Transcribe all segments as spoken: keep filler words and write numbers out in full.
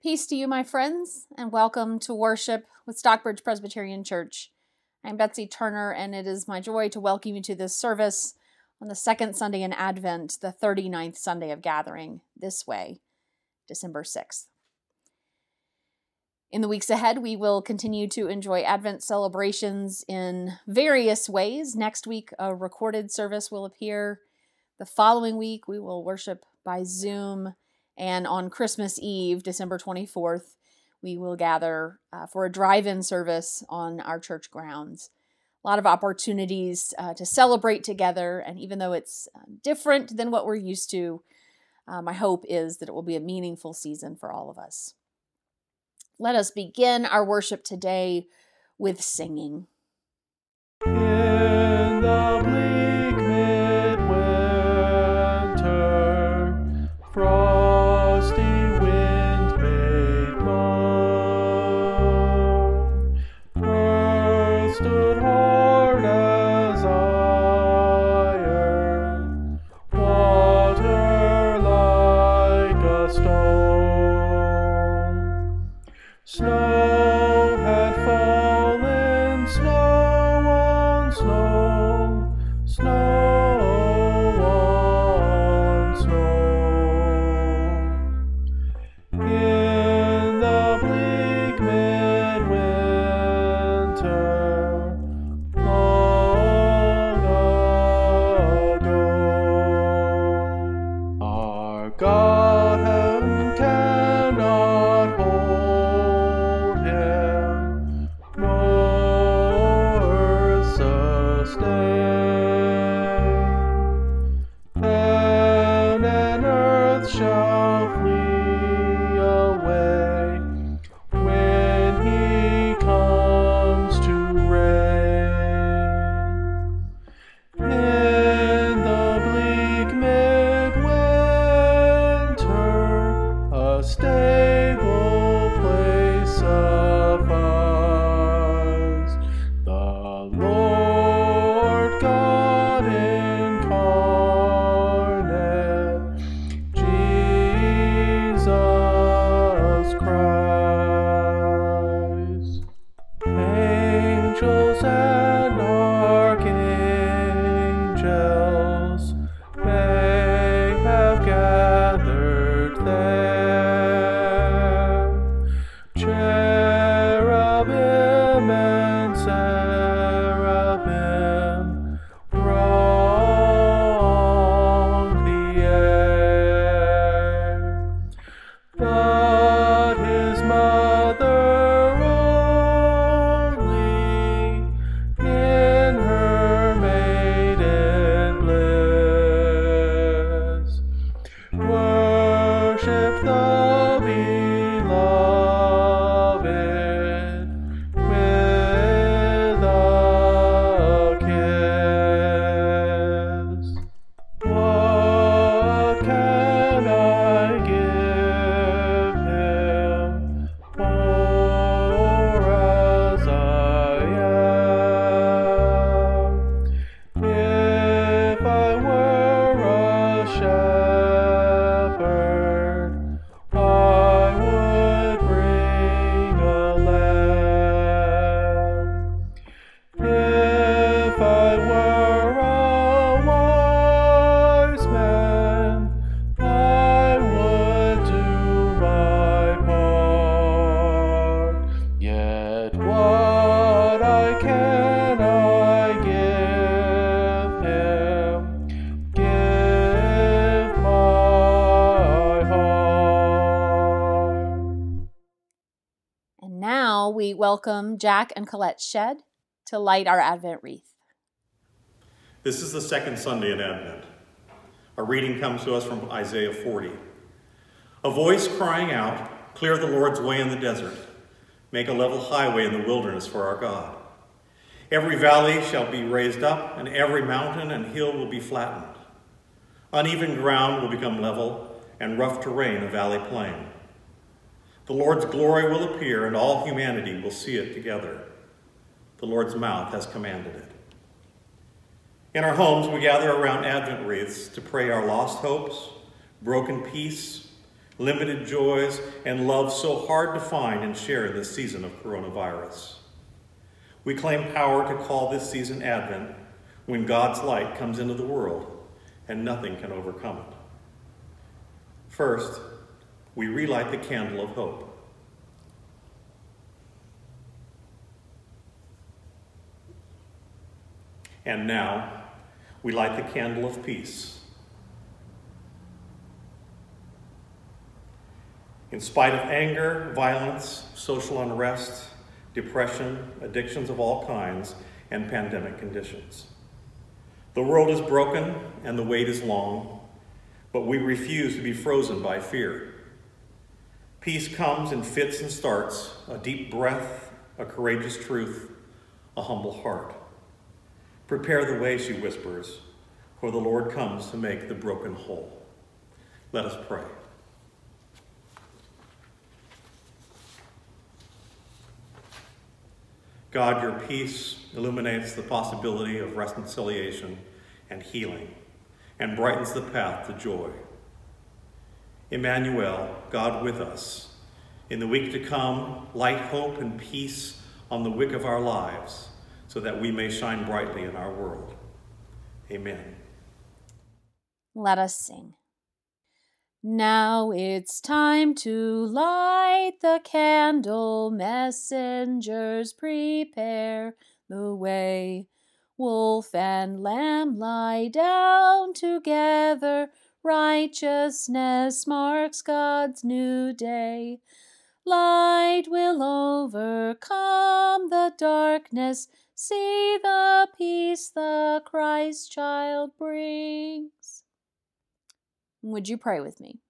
Peace to you, my friends, and welcome to worship with Stockbridge Presbyterian Church. I'm Betsy Turner, and it is my joy to welcome you to this service on the second Sunday in Advent, the thirty-ninth Sunday of Gathering, this way, December sixth. In the weeks ahead, we will continue to enjoy Advent celebrations in various ways. Next week, a recorded service will appear. The following week, we will worship by Zoom. And on Christmas Eve, December twenty-fourth, we will gather uh, for a drive-in service on our church grounds. A lot of opportunities uh, to celebrate together, and even though it's uh, different than what we're used to, uh, my hope is that it will be a meaningful season for all of us. Let us begin our worship today with singing. In the bleak midwinter, frosty wind made moan, earth stood hard as iron, water like a stone. Snow had fallen, snow on snow, snow on snow. In the bleak midwinter, long ago, our God cannot hold him, nor sustain. Heaven and earth shall flee away when he comes to reign. In the bleak midwinter, a stable place sufficed. The Lord God incarnate, Jesus Christ. Angels and archangels may have gathered there. Cherubim and seraphim throng the air. But his mother only, in her maiden bliss, worship the beloved with a kiss. What can I give him, poor as I am? If I were a shepherd, I would bring a lamb. If I were a wise man, I would do my part. Yet what I can I give him, give my heart. And now we welcome Jack and Colette Shedd to light our Advent wreath. This is the second Sunday in Advent. Our reading comes to us from Isaiah forty. A voice crying out, "Clear the Lord's way in the desert. Make a level highway in the wilderness for our God. Every valley shall be raised up, and every mountain and hill will be flattened. Uneven ground will become level, and rough terrain a valley plain. The Lord's glory will appear, and all humanity will see it together. The Lord's mouth has commanded it." In our homes, we gather around Advent wreaths to pray our lost hopes, broken peace, limited joys, and love so hard to find and share in this season of coronavirus. We claim power to call this season Advent, when God's light comes into the world and nothing can overcome it. First, we relight the candle of hope. And now, we light the candle of peace. In spite of anger, violence, social unrest, depression, addictions of all kinds, and pandemic conditions, the world is broken and the wait is long, but we refuse to be frozen by fear. Peace comes in fits and starts, a deep breath, a courageous truth, a humble heart. Prepare the way, she whispers, for the Lord comes to make the broken whole. Let us pray. God, your peace illuminates the possibility of reconciliation and healing and brightens the path to joy. Emmanuel, God with us, in the week to come, light hope and peace on the wick of our lives so that we may shine brightly in our world. Amen. Let us sing. Now it's time to light the candle, messengers prepare the way. Wolf and lamb lie down together, righteousness marks God's new day. Light will overcome the darkness, see the peace the Christ child brings. Would you pray with me?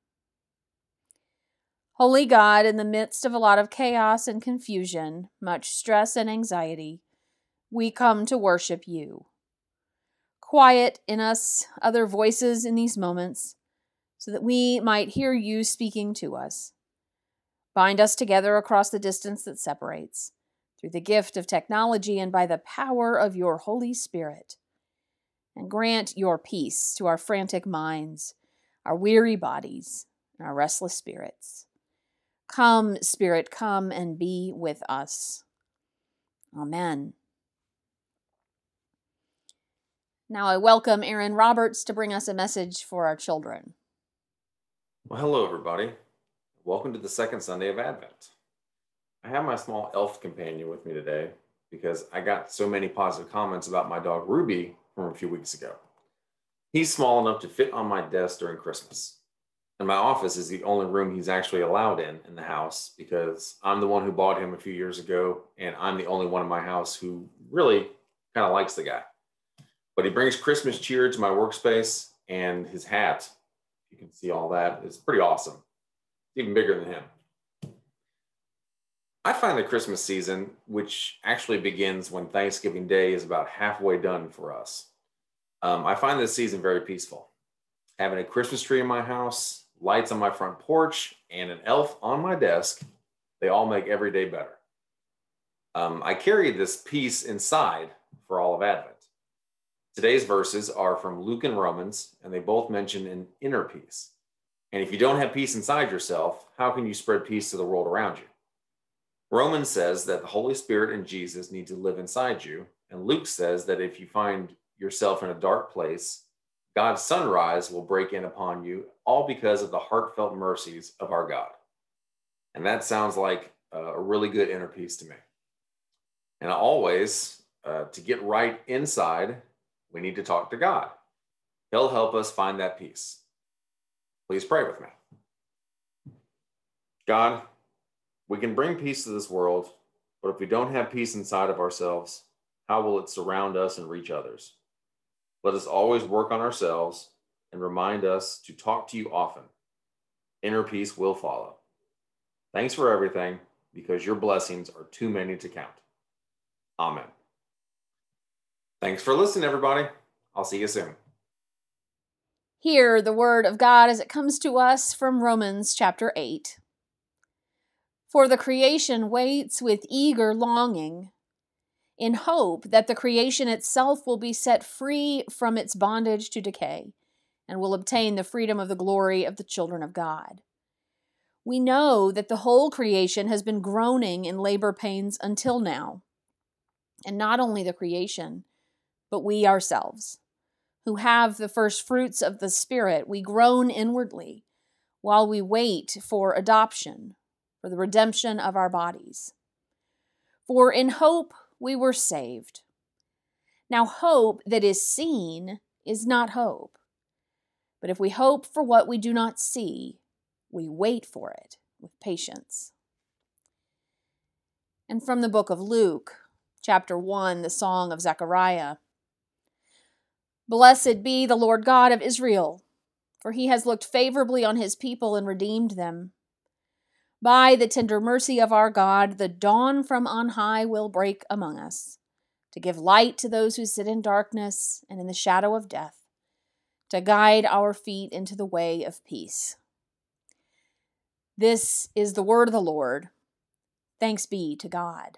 Holy God, in the midst of a lot of chaos and confusion, much stress and anxiety, we come to worship you. Quiet in us other voices in these moments so that we might hear you speaking to us. Bind us together across the distance that separates, through the gift of technology and by the power of your Holy Spirit. And grant your peace to our frantic minds, our weary bodies, and our restless spirits. Come, Spirit, come and be with us. Amen. Now I welcome Aaron Roberts to bring us a message for our children. Well, hello, everybody. Welcome to the second Sunday of Advent. I have my small elf companion with me today because I got so many positive comments about my dog Ruby from a few weeks ago. He's small enough to fit on my desk during Christmas. And my office is the only room he's actually allowed in in the house because I'm the one who bought him a few years ago, and I'm the only one in my house who really kind of likes the guy. But he brings Christmas cheer to my workspace, and his hat, you can see all that, is pretty awesome. It's even bigger than him. I find the Christmas season, which actually begins when Thanksgiving Day is about halfway done for us, um, I find this season very peaceful. Having a Christmas tree in my house, lights on my front porch, and an elf on my desk, they all make every day better. Um, I carry this peace inside for all of Advent. Today's verses are from Luke and Romans, and they both mention an inner peace. And if you don't have peace inside yourself, how can you spread peace to the world around you? Romans says that the Holy Spirit and Jesus need to live inside you, and Luke says that if you find yourself in a dark place, God's sunrise will break in upon you, all because of the heartfelt mercies of our God. And that sounds like a really good inner peace to me. And always, uh, to get right inside, we need to talk to God. He'll help us find that peace. Please pray with me. God, we can bring peace to this world, but if we don't have peace inside of ourselves, how will it surround us and reach others? Let us always work on ourselves and remind us to talk to you often. Inner peace will follow. Thanks for everything, because your blessings are too many to count. Amen. Thanks for listening, everybody. I'll see you soon. Hear the word of God as it comes to us from Romans chapter eight. For the creation waits with eager longing, in hope that the creation itself will be set free from its bondage to decay and will obtain the freedom of the glory of the children of God. We know that the whole creation has been groaning in labor pains until now. And not only the creation, but we ourselves, who have the first fruits of the Spirit, we groan inwardly while we wait for adoption, for the redemption of our bodies. For in hope we were saved. Now, hope that is seen is not hope. But if we hope for what we do not see, we wait for it with patience. And from the book of Luke, chapter one, the Song of Zechariah. Blessed be the Lord God of Israel, for he has looked favorably on his people and redeemed them. By the tender mercy of our God, the dawn from on high will break among us, to give light to those who sit in darkness and in the shadow of death, to guide our feet into the way of peace. This is the word of the Lord. Thanks be to God.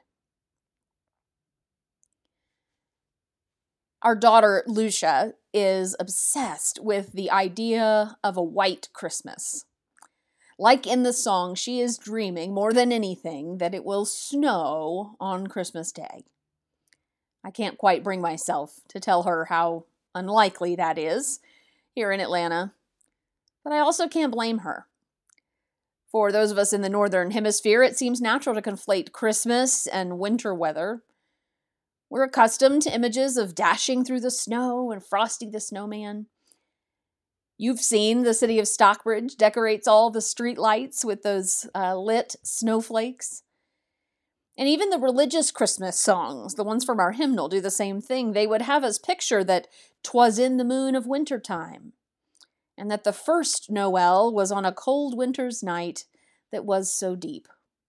Our daughter, Lucia, is obsessed with the idea of a white Christmas. Like in the song, she is dreaming more than anything that it will snow on Christmas Day. I can't quite bring myself to tell her how unlikely that is here in Atlanta, but I also can't blame her. For those of us in the Northern Hemisphere, it seems natural to conflate Christmas and winter weather. We're accustomed to images of dashing through the snow and Frosty the Snowman. You've seen the city of Stockbridge decorates all the street lights with those uh, lit snowflakes. And even the religious Christmas songs, the ones from our hymnal, do the same thing. They would have us picture that 'twas in the moon of wintertime, and that the first Noel was on a cold winter's night that was so deep.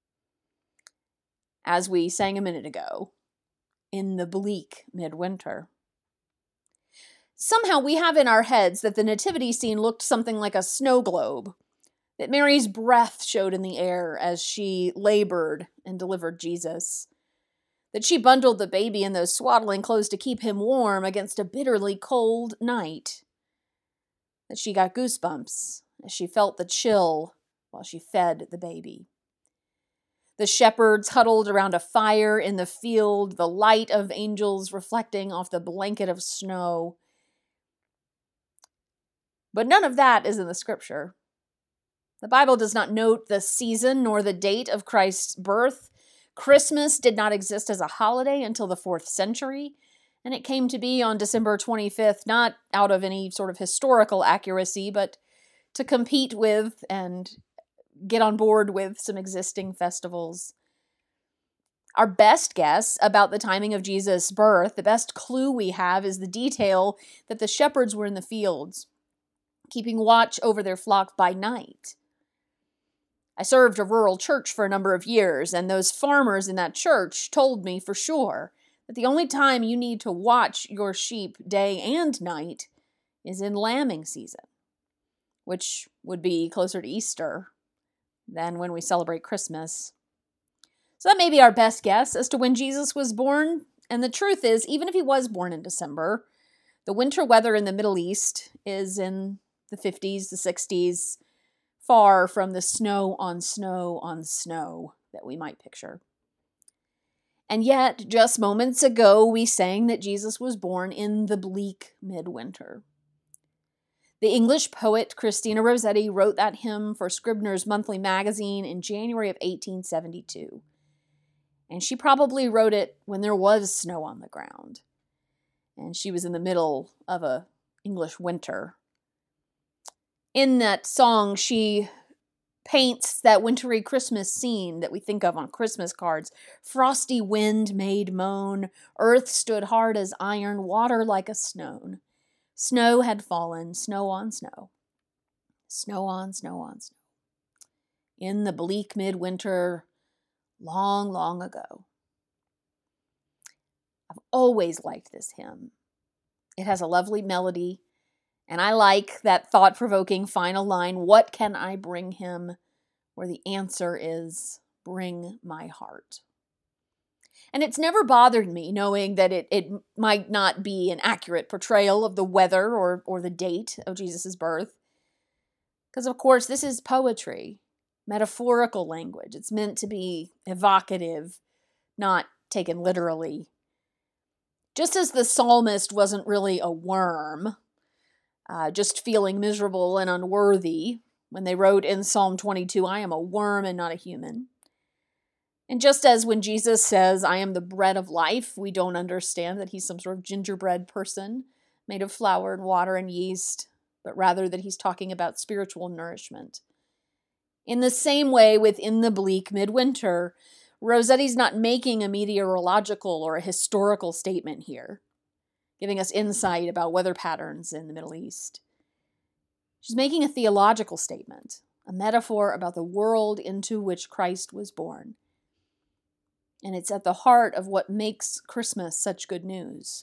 As we sang a minute ago, in the bleak midwinter. Somehow we have in our heads that the nativity scene looked something like a snow globe, that Mary's breath showed in the air as she labored and delivered Jesus, that she bundled the baby in those swaddling clothes to keep him warm against a bitterly cold night, that she got goosebumps as she felt the chill while she fed the baby. The shepherds huddled around a fire in the field, the light of angels reflecting off the blanket of snow. But none of that is in the scripture. The Bible does not note the season nor the date of Christ's birth. Christmas did not exist as a holiday until the fourth century, and it came to be on December twenty-fifth, not out of any sort of historical accuracy, but to compete with and get on board with some existing festivals. Our best guess about the timing of Jesus' birth, the best clue we have, is the detail that the shepherds were in the fields, keeping watch over their flock by night. I served a rural church for a number of years, and those farmers in that church told me for sure that the only time you need to watch your sheep day and night is in lambing season, which would be closer to Easter than when we celebrate Christmas. So that may be our best guess as to when Jesus was born. And the truth is, even if he was born in December, the winter weather in the Middle East is in the fifties, the sixties, far from the snow on snow on snow that we might picture. And yet, just moments ago, we sang that Jesus was born in the bleak midwinter. The English poet Christina Rossetti wrote that hymn for Scribner's Monthly Magazine in January of eighteen seventy-two. And she probably wrote it when there was snow on the ground, and she was in the middle of a English winter. In that song, she paints that wintry Christmas scene that we think of on Christmas cards. Frosty wind made moan, earth stood hard as iron, water like a stone. Snow had fallen, snow on snow, snow on snow on snow. In the bleak midwinter, long, long ago. I've always liked this hymn. It has a lovely melody, and I like that thought-provoking final line, "What can I bring him?" where the answer is, "Bring my heart." And it's never bothered me knowing that it, it might not be an accurate portrayal of the weather or, or the date of Jesus' birth. Because, of course, this is poetry. metaphorical language. It's meant to be evocative, not taken literally. Just as the psalmist wasn't really a worm, uh, just feeling miserable and unworthy when they wrote in Psalm twenty-two, I am a worm and not a human. And just as when Jesus says, I am the bread of life, we don't understand that he's some sort of gingerbread person made of flour and water and yeast, but rather that he's talking about spiritual nourishment. In the same way, within the bleak midwinter, Rossetti's not making a meteorological or a historical statement here, giving us insight about weather patterns in the Middle East. She's making a theological statement, a metaphor about the world into which Christ was born. And it's at the heart of what makes Christmas such good news.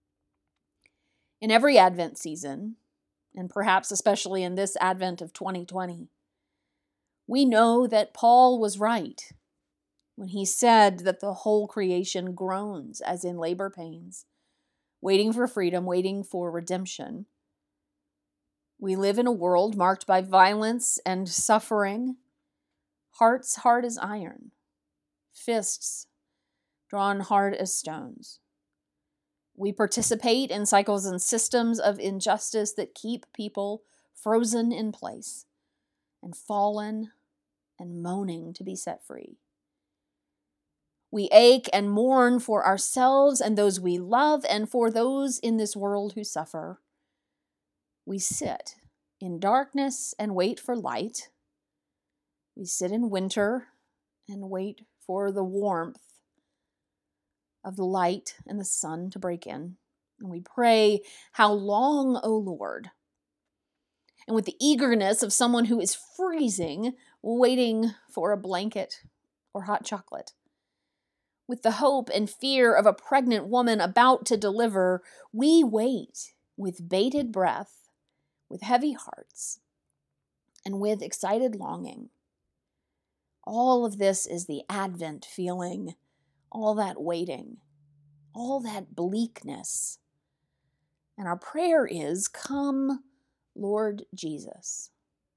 In every Advent season, and perhaps especially in this Advent of twenty twenty, we know that Paul was right when he said that the whole creation groans as in labor pains, waiting for freedom, waiting for redemption. We live in a world marked by violence and suffering, hearts hard as iron, fists drawn hard as stones. We participate in cycles and systems of injustice that keep people frozen in place and fallen and moaning to be set free. We ache and mourn for ourselves and those we love and for those in this world who suffer. We sit in darkness and wait for light. We sit in winter and wait for the warmth of the light and the sun to break in. And we pray, how long, O Lord? And with the eagerness of someone who is freezing, waiting for a blanket or hot chocolate. With the hope and fear of a pregnant woman about to deliver, we wait with bated breath, with heavy hearts, and with excited longing. All of this is the Advent feeling, all that waiting, all that bleakness. And our prayer is, come, Lord Jesus.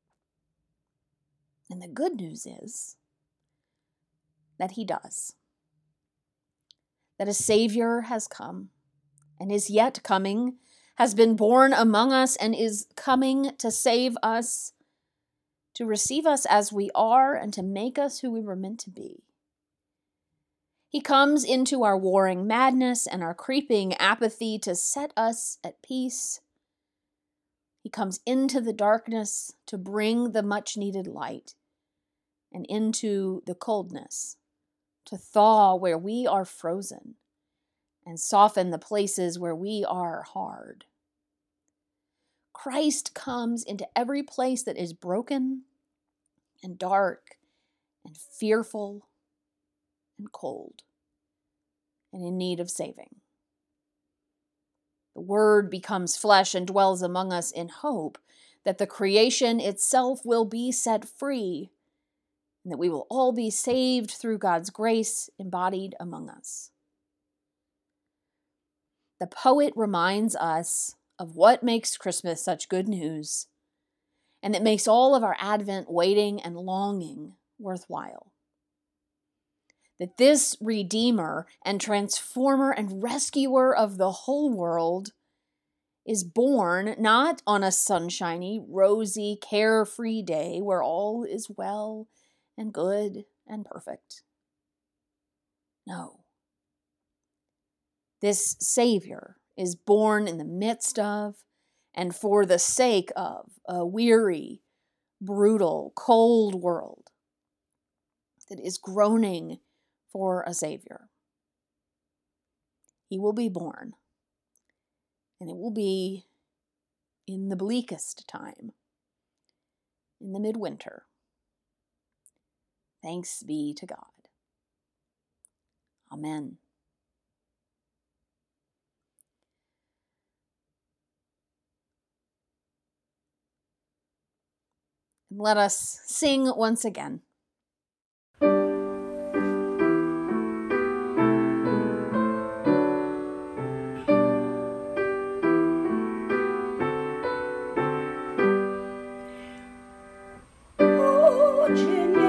And the good news is that he does. That a Savior has come and is yet coming, has been born among us and is coming to save us, to receive us as we are and to make us who we were meant to be. He comes into our warring madness and our creeping apathy to set us at peace. He comes into the darkness to bring the much-needed light, and into the coldness to thaw where we are frozen and soften the places where we are hard. Christ comes into every place that is broken and dark and fearful and cold and in need of saving. The Word becomes flesh and dwells among us in hope that the creation itself will be set free and that we will all be saved through God's grace embodied among us. The poet reminds us of what makes Christmas such good news and that makes all of our Advent waiting and longing worthwhile. That this Redeemer and Transformer and Rescuer of the whole world is born not on a sunshiny, rosy, carefree day where all is well and good and perfect. No. This Savior is born in the midst of and for the sake of a weary, brutal, cold world that is groaning for a Savior. He will be born, and it will be in the bleakest time, in the midwinter. Thanks be to God. Amen. And let us sing once again. Oh, Jenny.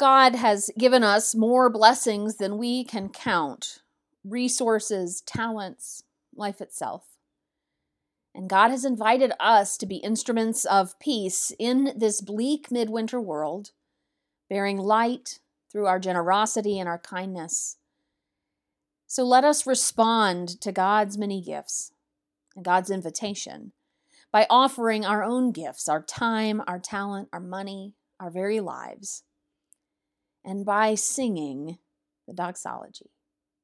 God has given us more blessings than we can count, resources, talents, life itself. And God has invited us to be instruments of peace in this bleak midwinter world, bearing light through our generosity and our kindness. So let us respond to God's many gifts and God's invitation by offering our own gifts, our time, our talent, our money, our very lives, and by singing the doxology.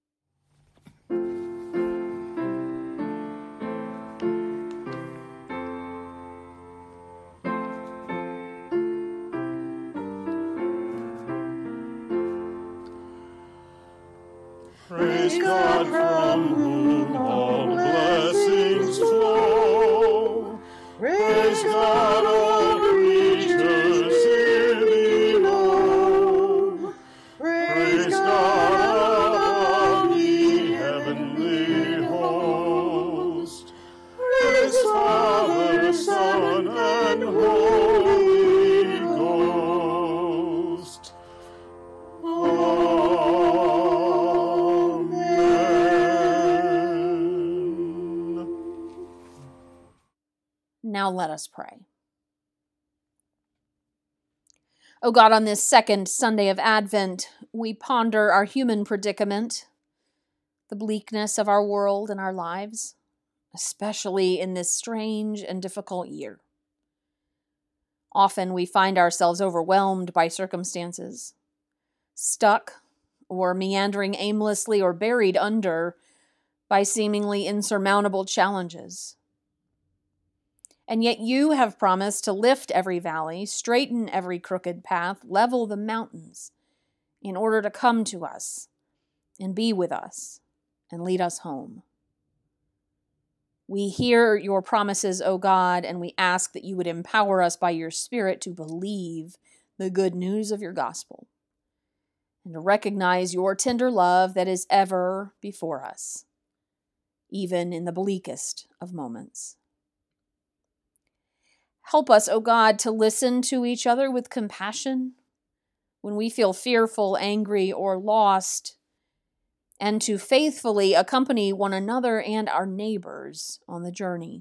Praise God from whom all blessings flow. Praise God, all creatures here below. Praise God above the heavenly host. Praise Father, Son, and Holy Ghost. Now let us pray. O God, on this second Sunday of Advent, we ponder our human predicament, the bleakness of our world and our lives, especially in this strange and difficult year. Often we find ourselves overwhelmed by circumstances, stuck or meandering aimlessly or buried under by seemingly insurmountable challenges. And yet you have promised to lift every valley, straighten every crooked path, level the mountains in order to come to us and be with us and lead us home. We hear your promises, O God, and we ask that you would empower us by your Spirit to believe the good news of your gospel and to recognize your tender love that is ever before us, even in the bleakest of moments. Help us, O God, to listen to each other with compassion when we feel fearful, angry, or lost, and to faithfully accompany one another and our neighbors on the journey.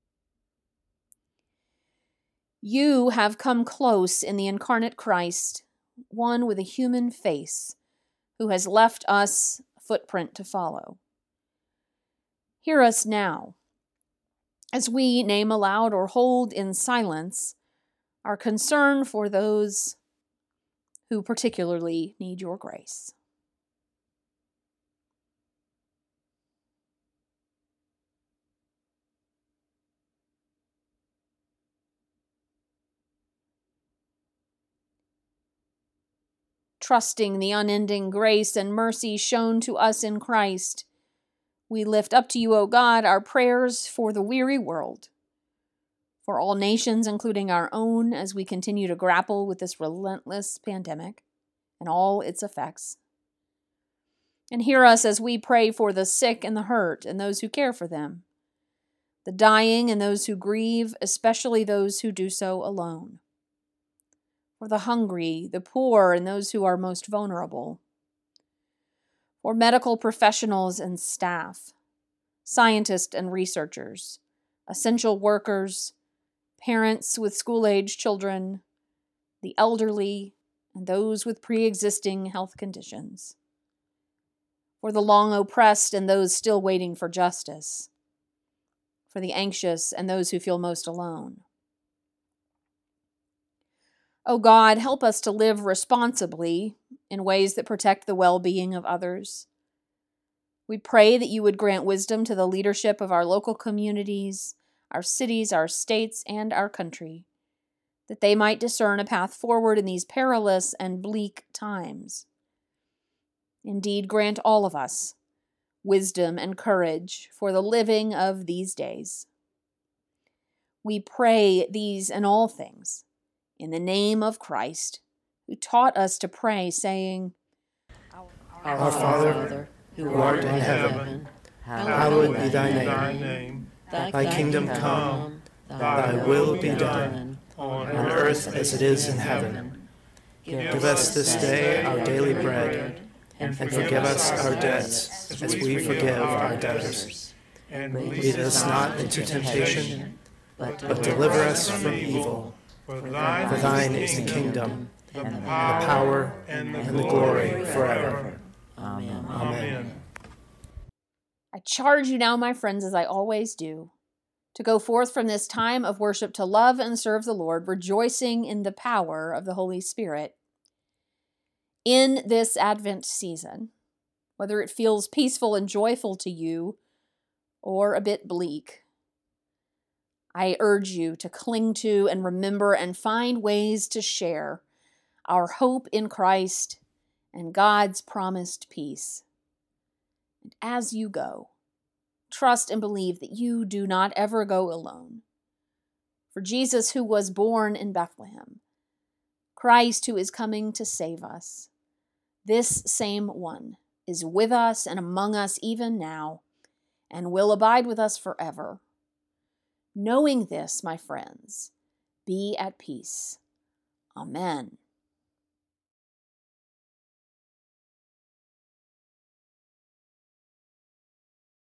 You have come close in the incarnate Christ, one with a human face, who has left us a footprint to follow. Hear us now, as we name aloud or hold in silence our concern for those who particularly need your grace. Trusting the unending grace and mercy shown to us in Christ, we lift up to you, O God, our prayers for the weary world, for all nations, including our own, as we continue to grapple with this relentless pandemic and all its effects. And hear us as we pray for the sick and the hurt and those who care for them, the dying and those who grieve, especially those who do so alone, for the hungry, the poor, and those who are most vulnerable, for medical professionals and staff, scientists and researchers, essential workers, parents with school-age children, the elderly, and those with pre-existing health conditions, for the long oppressed and those still waiting for justice, for the anxious and those who feel most alone. O God, help us to live responsibly in ways that protect the well-being of others. We pray that you would grant wisdom to the leadership of our local communities, our cities, our states, and our country, that they might discern a path forward in these perilous and bleak times. Indeed, grant all of us wisdom and courage for the living of these days. We pray these and all things in the name of Christ, who taught us to pray, saying, Our Father, who art in heaven, hallowed be thy name. Thy kingdom come, thy will be done, on earth as it is in heaven. Give us this day our daily bread, and forgive us our debts as we forgive our debtors. And lead us not into temptation, but deliver us from evil. For thine is the kingdom, and the power, and the glory forever. Amen. Amen. I charge you now, my friends, as I always do, to go forth from this time of worship to love and serve the Lord, rejoicing in the power of the Holy Spirit. In this Advent season, whether it feels peaceful and joyful to you or a bit bleak, I urge you to cling to and remember and find ways to share our hope in Christ and God's promised peace. And as you go, trust and believe that you do not ever go alone. For Jesus, who was born in Bethlehem, Christ, who is coming to save us, this same one is with us and among us even now, and will abide with us forever. Knowing this, my friends, be at peace. Amen.